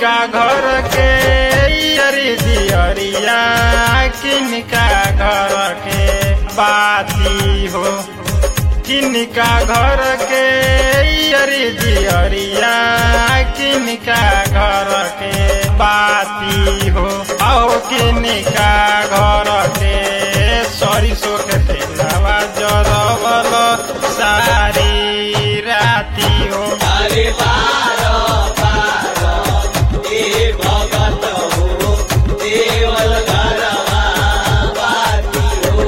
किनका घर के अरी दियरिया किनका घर के बाती हो किनका घर के अरी दियरिया किनका घर के बाती हो आओ किनका घर के सरिसो के तेलवा जरवल सारी राती हो अरे बारो बारो ए भगत हो देवल घरवा बाती हो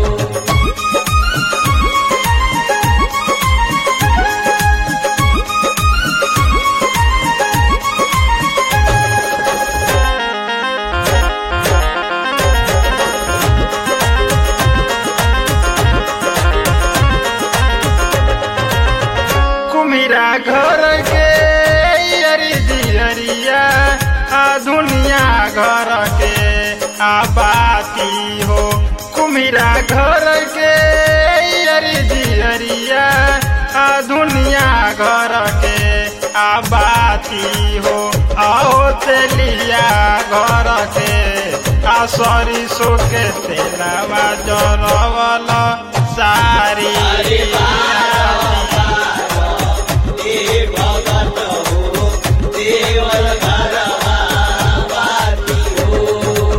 कुमिरा घर के अरी दियरिया दुनिया घर के आबाती हो कुमिरा घर के अरी दियरिया दुनिया घर के आबाती हो आओ तेलिया घर के सरिसो के तेलवा जरवल सारी अरे बारो बारो ए भगत हो देवल घरवा बाती हो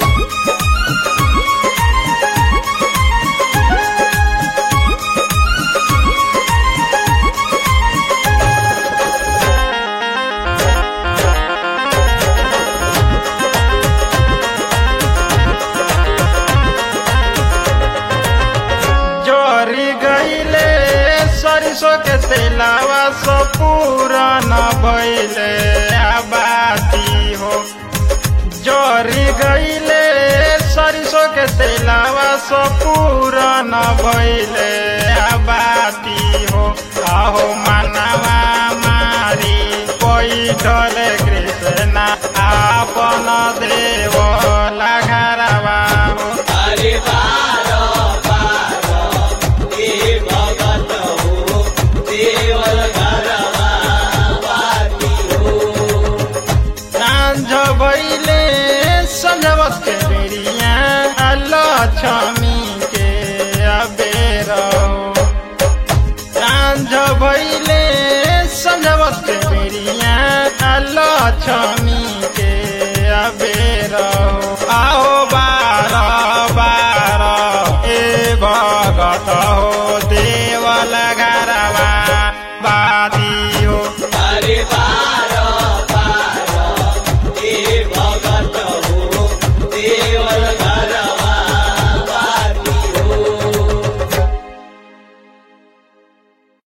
जोरी गईले सरिसो के तेलवा सो पूरन भइले आबाती हो जोरी गईले सरिसो के तेलवा सो पूरन भइले आबाती हो आहो मनवा मारी पैठल कृष्ण आपन देव घरवा हो अरे बारो बारो ए भगत हो देवल घरवा बाती हो सांझ भइले संझवत के बेरिया लक्ष्मी के अबेर हो सांझ भइले संझवत के बेरिया लक्ष्मी के अबेर हो आओ बार बार ए भगत हो देवल घरवा बादी हो अरे बारो बारो ए भगत हो देवल